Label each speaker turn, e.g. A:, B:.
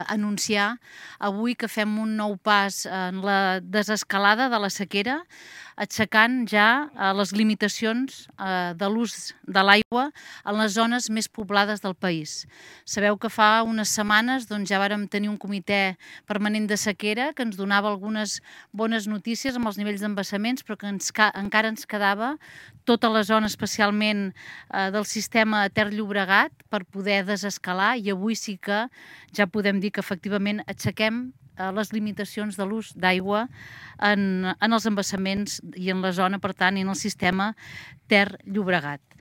A: anunciar avui que fem un nou pas en la desescalada de la sequera, aixecant ja les limitacions de l'ús de l'aigua en les zones més poblades del país. Sabeu que fa unes setmanes ja vàrem tenir un comitè permanent de sequera que ens donava algunes bones notícies amb els nivells d'embassaments, però que encara ens quedava tota la zona especialment del sistema Ter-Llobregat per poder desescalar, i avui sí que ja podem dir que efectivament aixequem les limitacions de l'ús d'aigua en els embassaments i en la zona, per tant, i en el sistema Ter-Llobregat.